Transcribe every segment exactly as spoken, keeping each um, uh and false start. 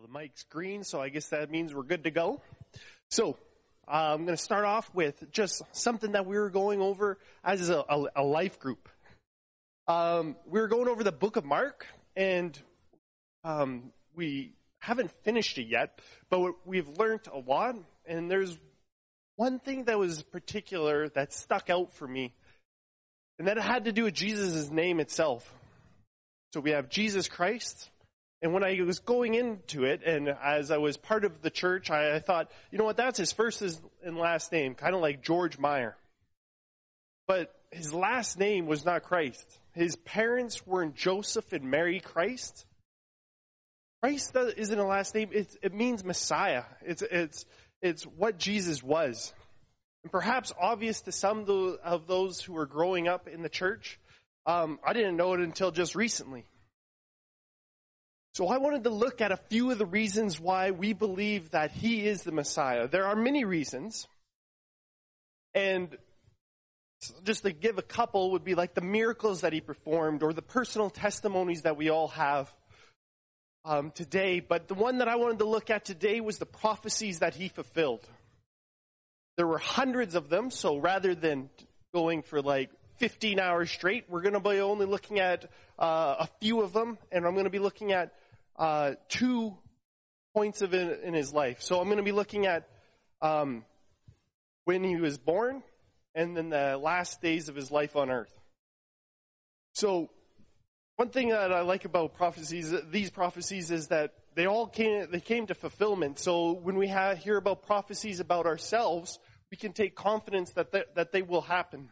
the mic's green, so I guess that means we're good to go. So, uh, I'm going to start off with just something that we were going over as a, a, a life group. Um, we were going over the book of Mark, and um, we haven't finished it yet, but we've learned a lot, and there's one thing that was particular that stuck out for me, and that had to do with Jesus' name itself. So we have Jesus Christ. And when I was going into it, and as I was part of the church, I, I thought, you know what, that's his first and last name, kind of like George Meyer. But his last name was not Christ. His parents weren't Joseph and Mary Christ. Christ isn't a last name. It, it means Messiah. It's, it's, it's what Jesus was. And perhaps obvious to some of those who were growing up in the church, um, I didn't know it until just recently. So I wanted to look at a few of the reasons why we believe that he is the Messiah. There are many reasons. And just to give a couple would be like the miracles that he performed or the personal testimonies that we all have um, today. But the one that I wanted to look at today was the prophecies that he fulfilled. There were hundreds of them, so rather than going for like fifteen hours straight, we're going to be only looking at uh, a few of them, and I'm going to be looking at Uh, two points of it in his life. So I'm going to be looking at um, when he was born and then the last days of his life on earth. So one thing that I like about prophecies, these prophecies, is that they all came, they came to fulfillment. So when we have, hear about prophecies about ourselves, we can take confidence that they, that they will happen.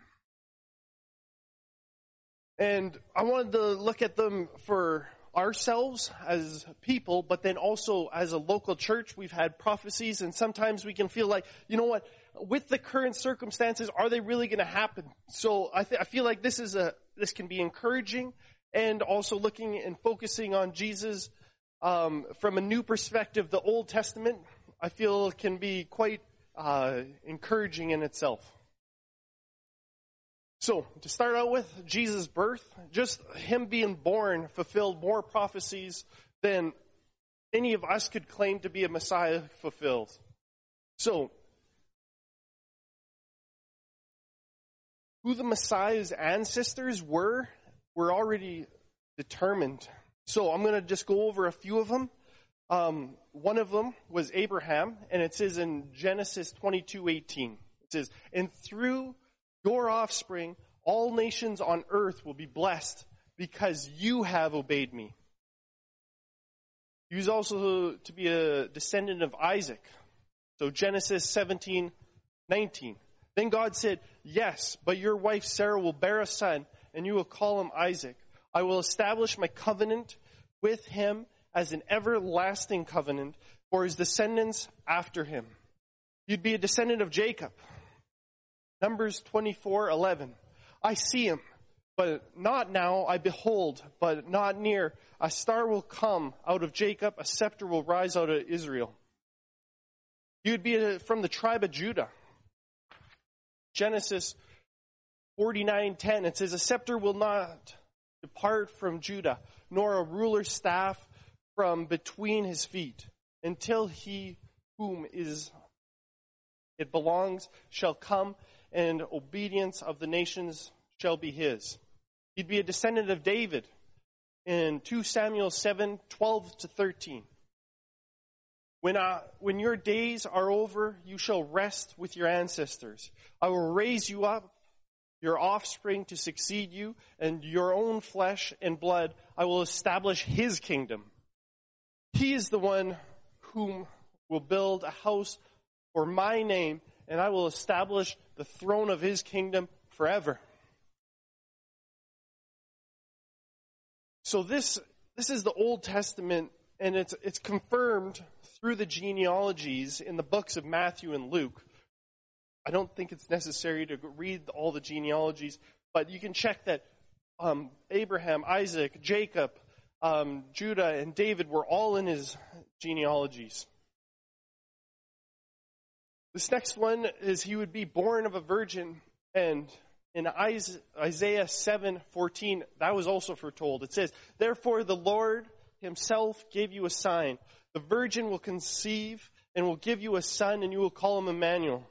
And I wanted to look at them for ourselves as people, but then also as a local church, we've had prophecies, and sometimes we can feel like, you know what, with the current circumstances, are they really going to happen? So I, th- I feel like this is a this can be encouraging, and also looking and focusing on Jesus um, from a new perspective. The Old Testament, I feel, can be quite uh, encouraging in itself. So, to start out with, Jesus' birth, just him being born fulfilled more prophecies than any of us could claim to be a Messiah fulfilled. So, who the Messiah's ancestors were, were already determined. So, I'm going to just go over a few of them. Um, one of them was Abraham, and it says in Genesis twenty-two eighteen, it says, "And through your offspring, all nations on earth will be blessed because you have obeyed me." He was also to be a descendant of Isaac. So Genesis seventeen nineteen. "Then God said, 'Yes, but your wife Sarah will bear a son, and you will call him Isaac. I will establish my covenant with him as an everlasting covenant for his descendants after him.'" You'd be a descendant of Jacob. Numbers twenty-four eleven. "I see him, but not now. I behold, but not near. A star will come out of Jacob. A scepter will rise out of Israel." You'd be from the tribe of Judah. Genesis forty-nine ten. It says, "A scepter will not depart from Judah, nor a ruler's staff from between his feet, until he whom is it belongs shall come, and obedience of the nations shall be his." He'd be a descendant of David in two Samuel seven twelve to thirteen. When, uh, when your days are over, you shall rest with your ancestors. I will raise you up, your offspring to succeed you, and your own flesh and blood I will establish his kingdom. He is the one whom will build a house for my name, and I will establish the throne of his kingdom forever. So this this is the Old Testament, and it's it's confirmed through the genealogies in the books of Matthew and Luke. I don't think it's necessary to read all the genealogies, but you can check that um, Abraham, Isaac, Jacob, um, Judah, and David were all in his genealogies. This next one is he would be born of a virgin, and in Isaiah seven fourteen, that was also foretold. It says, "Therefore the Lord himself gave you a sign. The virgin will conceive and will give you a son, and you will call him Emmanuel.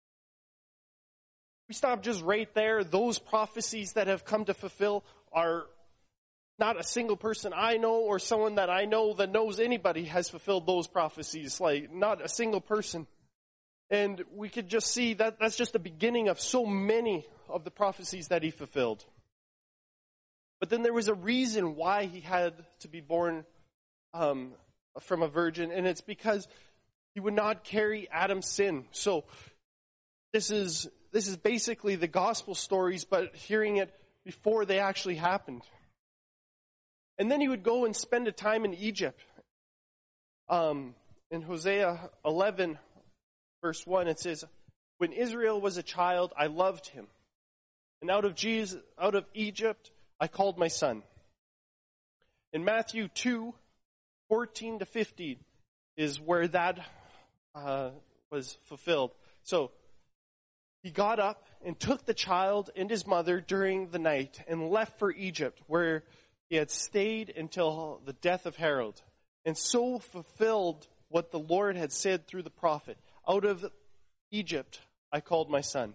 We stop just right there. Those prophecies that have come to fulfill are not a single person I know or someone that I know that knows anybody has fulfilled those prophecies. Like, not a single person. And we could just see that that's just the beginning of so many of the prophecies that he fulfilled. But then there was a reason why he had to be born um, from a virgin, and it's because he would not carry Adam's sin. So this is this is basically the gospel stories, but hearing it before they actually happened. And then he would go and spend a time in Egypt. Um, in Hosea eleven, verse one, it says, "When Israel was a child, I loved him. And out of Jesus, out of Egypt, I called my son." In Matthew two, fourteen to fifteen is where that uh, was fulfilled. So he got up and took the child and his mother during the night and left for Egypt, where he had stayed until the death of Herod, and so fulfilled what the Lord had said through the prophet, "Out of Egypt I called my son."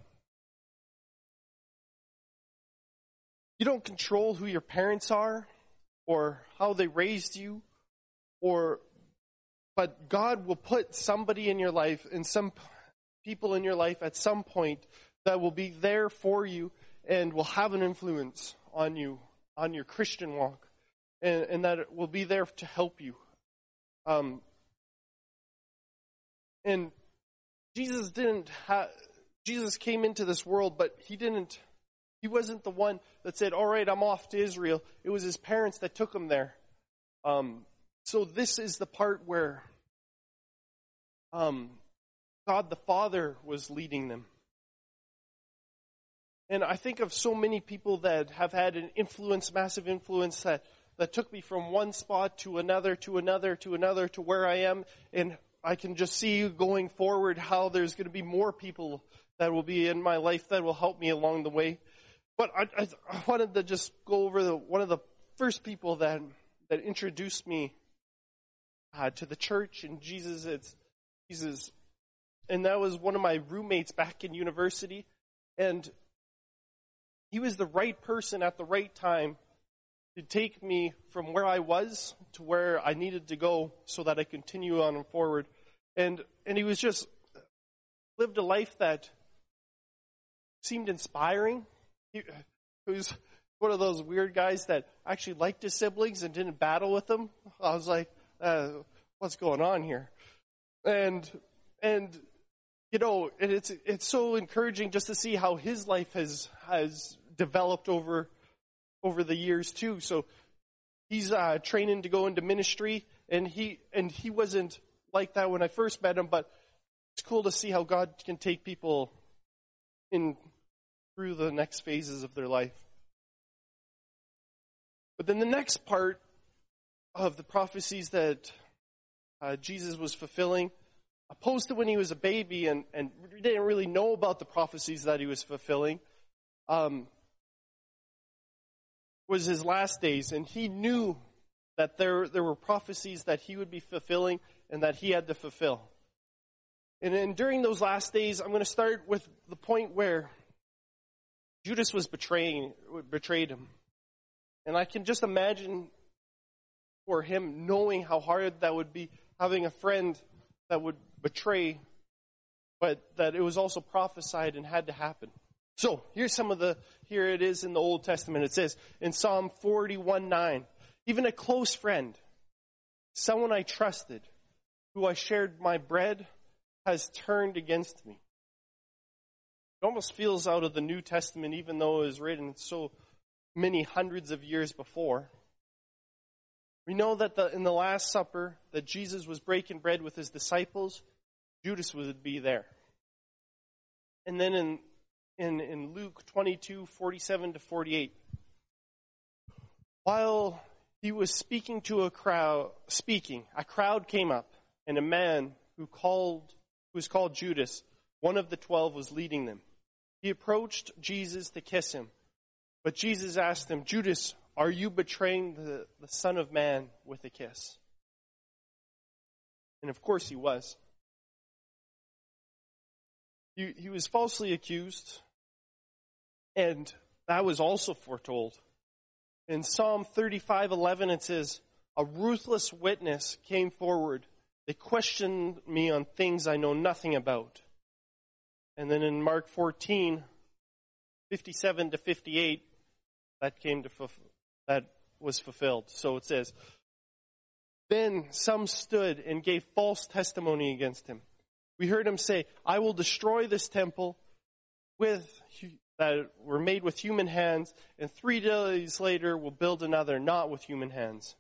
You don't control who your parents are or how they raised you, or but God will put somebody in your life and some people in your life at some point that will be there for you and will have an influence on you, on your Christian walk, and, and that it will be there to help you. Um, and Jesus didn't have, Jesus came into this world, but he didn't, he wasn't the one that said, "All right, I'm off to Israel." It was his parents that took him there. Um, so this is the part where um, God the Father was leading them. And I think of so many people that have had an influence, massive influence, that, that took me from one spot to another, to another, to another, to where I am. And I can just see going forward how there's going to be more people that will be in my life that will help me along the way. But I, I, I wanted to just go over the, one of the first people that that introduced me uh, to the church and Jesus. It's Jesus, and that was one of my roommates back in university, and he was the right person at the right time to take me from where I was to where I needed to go so that I continue on forward. And and he was just lived a life that seemed inspiring. He, he was one of those weird guys that actually liked his siblings and didn't battle with them. I was like, uh, what's going on here? And and you know, and it's it's so encouraging just to see how his life has has developed over over the years too. So he's uh, training to go into ministry, and he and he wasn't like that when I first met him, but it's cool to see how God can take people in through the next phases of their life. But then the next part of the prophecies that uh, Jesus was fulfilling, opposed to when he was a baby and, and didn't really know about the prophecies that he was fulfilling, um, was his last days. And he knew that there, there were prophecies that he would be fulfilling and that he had to fulfill. And then during those last days, I'm going to start with the point where Judas was betraying, betrayed him. And I can just imagine for him knowing how hard that would be, having a friend that would betray, but that it was also prophesied and had to happen. So here's some of the, here it is in the Old Testament. It says in Psalm forty-one nine, "Even a close friend, someone I trusted, who I shared my bread, has turned against me." It almost feels out of the New Testament, even though it was written so many hundreds of years before. We know that the, in the Last Supper, that Jesus was breaking bread with his disciples. Judas would be there. And then in in, in Luke twenty-two, forty-seven to forty-eight, while he was speaking to a crowd, speaking, a crowd came up, and a man who called, who was called Judas, one of the twelve, was leading them. He approached Jesus to kiss him. But Jesus asked him, "Judas, are you betraying the, the Son of Man with a kiss?" And of course he was. He, he was falsely accused, and that was also foretold. In Psalm thirty-five eleven, it says, "A ruthless witness came forward. They questioned me on things I know nothing about." And then in Mark fourteen, fifty-seven to fifty-eight, that came to fulfill, that was fulfilled. So it says, "Then some stood and gave false testimony against him. We heard him say, 'I will destroy this temple with that were made with human hands, and three days later will build another, not with human hands.'"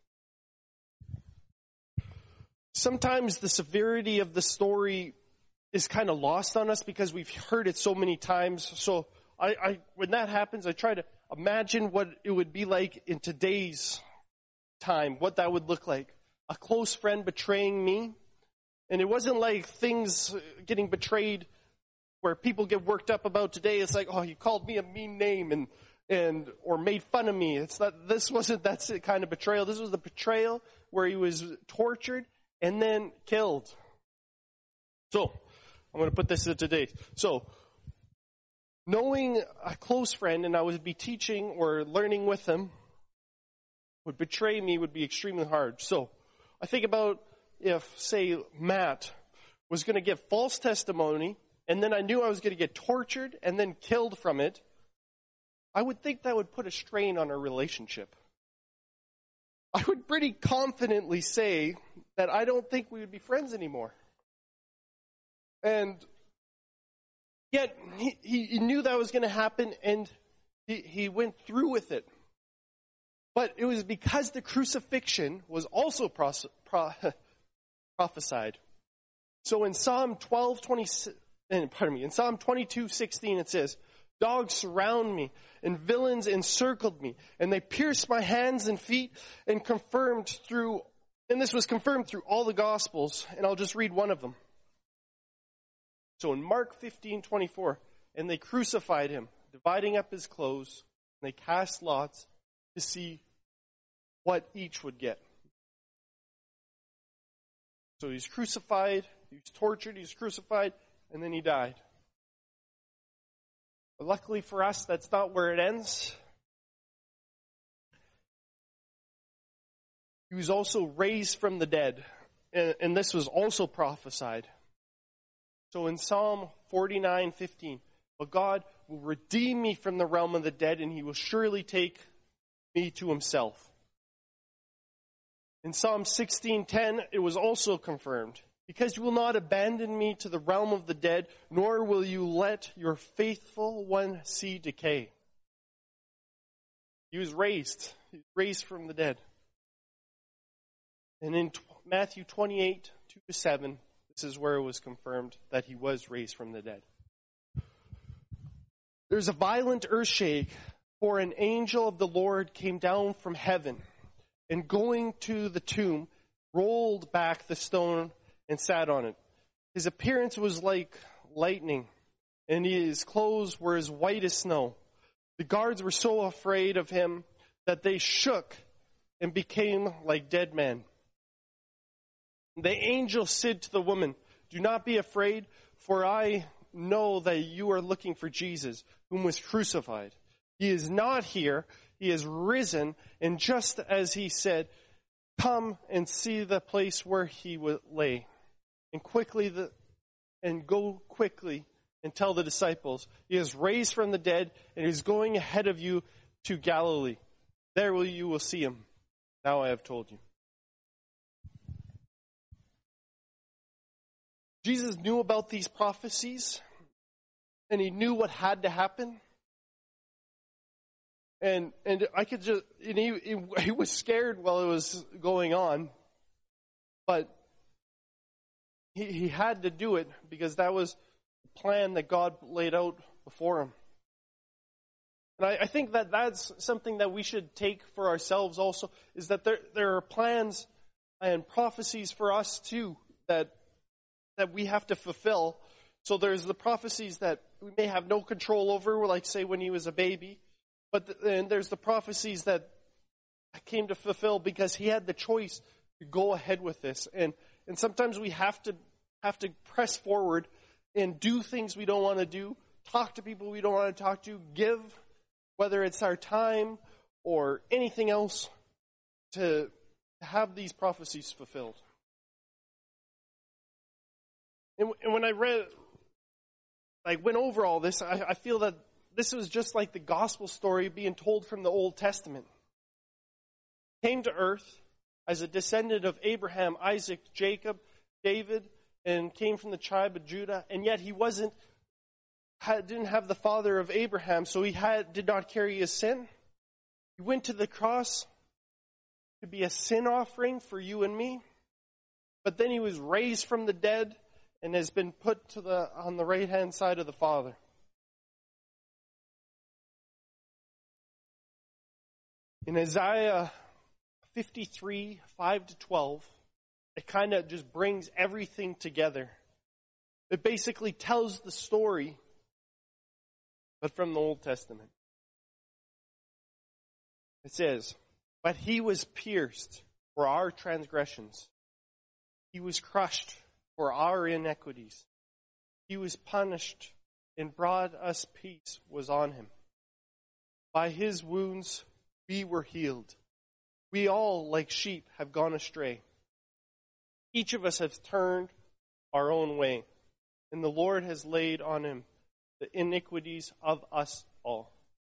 Sometimes the severity of the story is kind of lost on us because we've heard it so many times. So I, I, when that happens, I try to imagine what it would be like in today's time, what that would look like. A close friend betraying me. And it wasn't like things getting betrayed where people get worked up about today. It's like, oh, he called me a mean name and, and, or made fun of me. It's not, this wasn't that kind of betrayal. This was the betrayal where he was tortured and then killed. So, I'm going to put this in today. So, knowing a close friend and I would be teaching or learning with him would betray me would be extremely hard. So, I think about if, say, Matt was going to give false testimony and then I knew I was going to get tortured and then killed from it, I would think that would put a strain on our relationship. I would pretty confidently say that I don't think we would be friends anymore. And yet, he, he knew that was going to happen, and he, he went through with it. But it was because the crucifixion was also pros, pro, prophesied. So in Psalm twelve twenty, pardon me, in Psalm twenty-two sixteen, it says, "Dogs surround me, and villains encircled me, and they pierced my hands and feet, and confirmed through." And this was confirmed through all the Gospels, and I'll just read one of them. So in Mark fifteen twenty-four, "And they crucified him, dividing up his clothes, and they cast lots to see what each would get." So he's crucified, he was tortured, he was crucified, and then he died. But luckily for us, that's not where it ends. He was also raised from the dead, and, and this was also prophesied. So in Psalm forty-nine fifteen, "But God will redeem me from the realm of the dead, and he will surely take me to himself." In Psalm sixteen ten, it was also confirmed, "Because you will not abandon me to the realm of the dead, nor will you let your faithful one see decay." He was raised. He was raised from the dead. And in Matthew twenty-eight, two to seven, this is where it was confirmed that he was raised from the dead. "There's a violent earthshake, for an angel of the Lord came down from heaven, and going to the tomb, rolled back the stone and sat on it. His appearance was like lightning, and his clothes were as white as snow. The guards were so afraid of him that they shook and became like dead men. The angel said to the woman, 'Do not be afraid, for I know that you are looking for Jesus, whom was crucified. He is not here. He is risen, and just as he said, come and see the place where he lay. And quickly the and go quickly and tell the disciples, he is raised from the dead and is going ahead of you to Galilee. There will you will see him. Now I have told you.'" Jesus knew about these prophecies, and he knew what had to happen. And and I could just, and he, he, he was scared while it was going on, but he, he had to do it because that was the plan that God laid out before him. And I, I think that that's something that we should take for ourselves also, is that there there are plans and prophecies for us too that that we have to fulfill. So there's the prophecies that we may have no control over, like say when he was a baby. But then there's the prophecies that came to fulfill because he had the choice to go ahead with this. And And sometimes we have to have to press forward and do things we don't want to do, talk to people we don't want to talk to, give, whether it's our time or anything else, to have these prophecies fulfilled. And, and when I read, I went over all this, I, I feel that this was just like the gospel story being told from the Old Testament. Came to earth as a descendant of Abraham, Isaac, Jacob, David, and came from the tribe of Judah, and yet he wasn't, had, didn't have the father of Abraham, so he had did not carry his sin. He went to the cross to be a sin offering for you and me, but then he was raised from the dead and has been put to the on the right hand side of the Father. In Isaiah fifty-three, five to twelve, it kind of just brings everything together. It basically tells the story, but from the Old Testament. It says, "But he was pierced for our transgressions. He was crushed for our iniquities. He was punished and brought us peace was on him. By his wounds we were healed. We all, like sheep, have gone astray. Each of us has turned our own way, and the Lord has laid on him the iniquities of us all.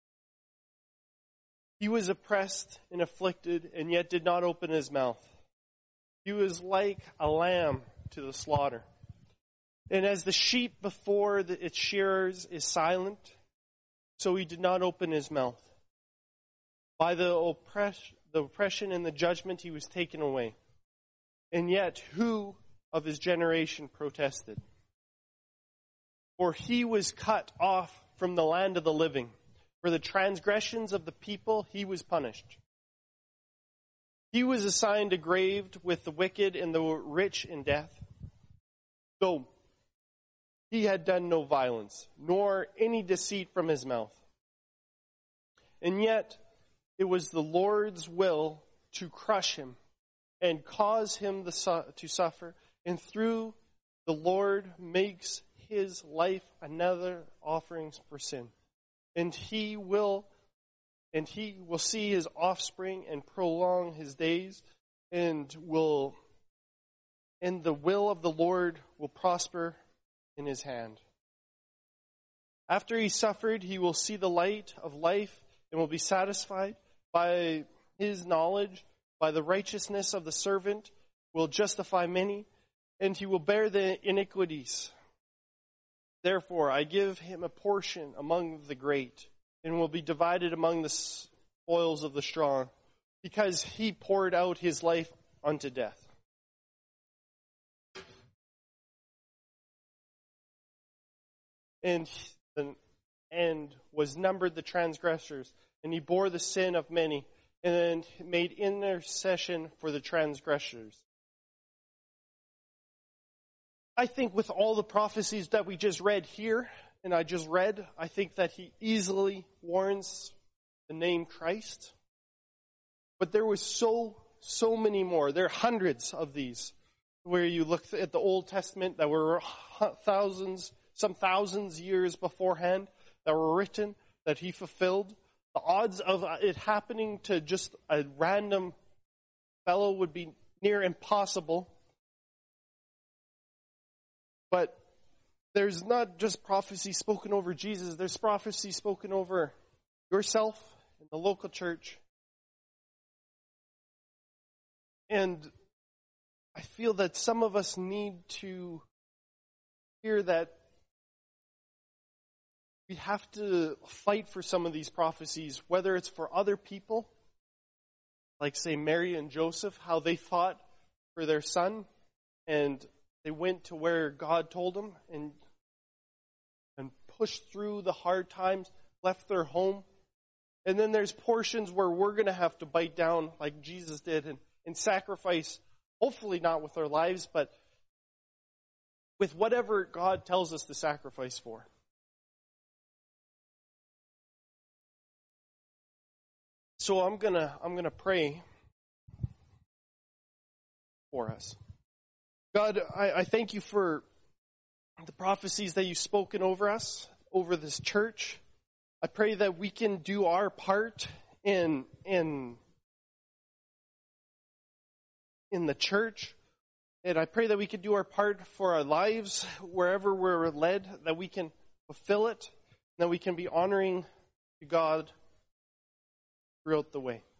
He was oppressed and afflicted, and yet did not open his mouth. He was like a lamb to the slaughter. And as the sheep before the, its shearers is silent, so he did not open his mouth. By the, oppress, the oppression and the judgment he was taken away. And yet who of his generation protested? For he was cut off from the land of the living. For the transgressions of the people he was punished. He was assigned a grave with the wicked and the rich in death. Though he had done no violence, nor any deceit from his mouth. And yet it was the Lord's will to crush him and cause him to suffer. And through the Lord makes his life another offering for sin. And he will and he will see his offspring and prolong his days, and will and the will of the Lord will prosper in his hand. After he suffered, he will see the light of life and will be satisfied. By his knowledge, by the righteousness of the servant, will justify many, and he will bear the iniquities. Therefore, I give him a portion among the great, and will be divided among the spoils of the strong, because he poured out his life unto death. And, and was numbered the transgressors, and he bore the sin of many, and made intercession for the transgressors. I think with all the prophecies that we just read here, and I just read, I think that he easily warrants the name Christ. But there was so, so many more. There are hundreds of these, where you look at the Old Testament that were thousands, some thousands years beforehand, that were written, that he fulfilled. The odds of it happening to just a random fellow would be near impossible. But there's not just prophecy spoken over Jesus. There's prophecy spoken over yourself in the local church. And I feel that some of us need to hear that we have to fight for some of these prophecies, whether it's for other people, like say Mary and Joseph, how they fought for their son, and they went to where God told them and and pushed through the hard times, left their home. And then there's portions where we're going to have to bite down like Jesus did and, and sacrifice, hopefully not with our lives, but with whatever God tells us to sacrifice for. So I'm going to I'm going to pray for us. God, I, I thank you for the prophecies that you've spoken over us, over this church. I pray that we can do our part in in in the church. And I pray that we can do our part for our lives, wherever we're led, that we can fulfill it, and that we can be honoring to God throughout the way.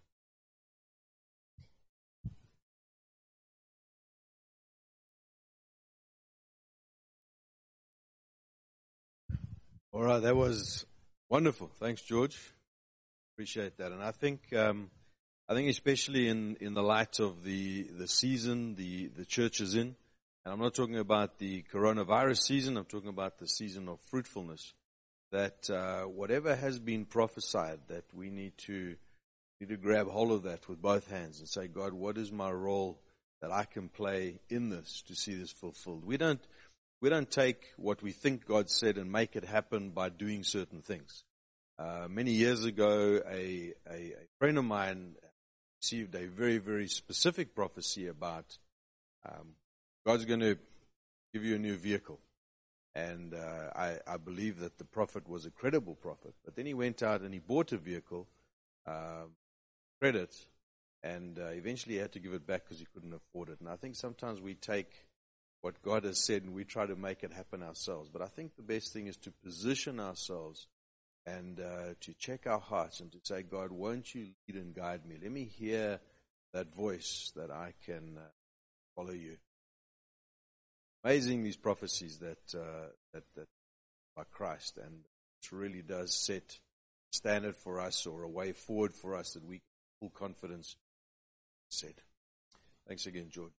All right, that was wonderful. Thanks, George. Appreciate that. And I think, um, I think especially in, in the light of the, the season the, the church is in, and I'm not talking about the coronavirus season, I'm talking about the season of fruitfulness, that uh, whatever has been prophesied, that we need to, need to grab hold of that with both hands and say, God, what is my role that I can play in this to see this fulfilled? We don't, we don't take what we think God said and make it happen by doing certain things. Uh, many years ago, a, a, a friend of mine received a very, very specific prophecy about um, God's going to give you a new vehicle. And uh, I, I believe that the prophet was a credible prophet. But then he went out and he bought a vehicle, uh, credit, and uh, eventually he had to give it back because he couldn't afford it. And I think sometimes we take what God has said and we try to make it happen ourselves. But I think the best thing is to position ourselves and uh, to check our hearts and to say, God, won't you lead and guide me? Let me hear that voice that I can uh, follow you. Amazing, these prophecies that, uh, that, that by Christ, and it really does set a standard for us or a way forward for us that we can full confidence said. Thanks again, George.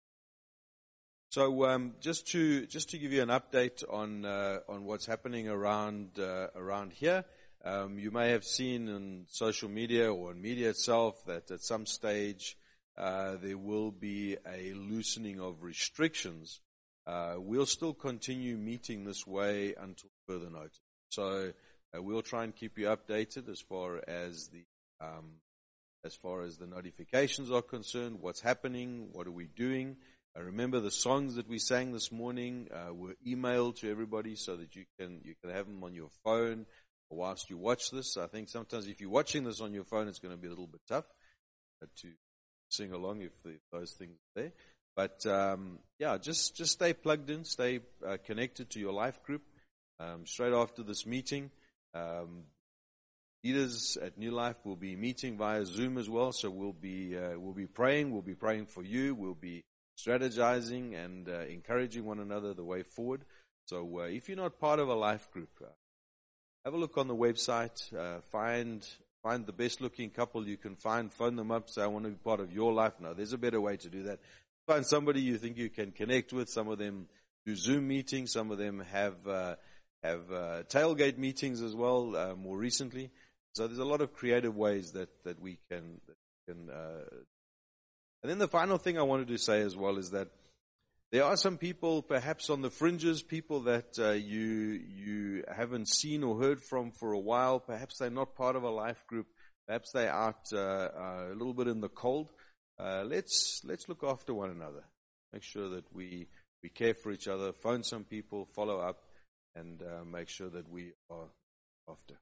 So um, just to just to give you an update on uh, on what's happening around uh, around here, um, you may have seen in social media or in media itself that at some stage uh, there will be a loosening of restrictions. Uh, we'll still continue meeting this way until further notice. So uh, we'll try and keep you updated as far as the um, as far as the notifications are concerned. What's happening? What are we doing? I remember the songs that we sang this morning uh, were emailed to everybody so that you can you can have them on your phone whilst you watch this. I think sometimes if you're watching this on your phone, it's going to be a little bit tough uh, to sing along if, the, if those things are there. But um, yeah, just just stay plugged in, stay uh, connected to your life group. Um, straight after this meeting, um, leaders at New Life will be meeting via Zoom as well. So we'll be uh, we'll be praying. We'll be praying for you. We'll be strategizing and uh, encouraging one another the way forward. So uh, if you're not part of a life group, uh, have a look on the website, uh, find find the best looking couple you can find, phone them up, say I want to be part of your life. No, there's a better way to do that. Find somebody you think you can connect with. Some of them do Zoom meetings, some of them have uh, have uh, tailgate meetings as well uh, more recently. So there's a lot of creative ways that, that we can, that we can uh, and then the final thing I wanted to say as well is that there are some people perhaps on the fringes, people that uh, you you haven't seen or heard from for a while. Perhaps they're not part of a life group. Perhaps they're out uh, uh, a little bit in the cold. Uh, let's let's look after one another. Make sure that we, we care for each other. Phone some people, follow up, and uh, make sure that we are after.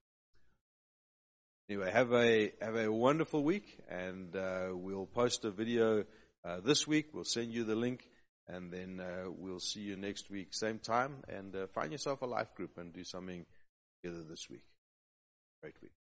Anyway, have a have a wonderful week, and uh, we'll post a video uh, this week. We'll send you the link, and then uh, we'll see you next week, same time. And uh, find yourself a life group and do something together this week. Great week.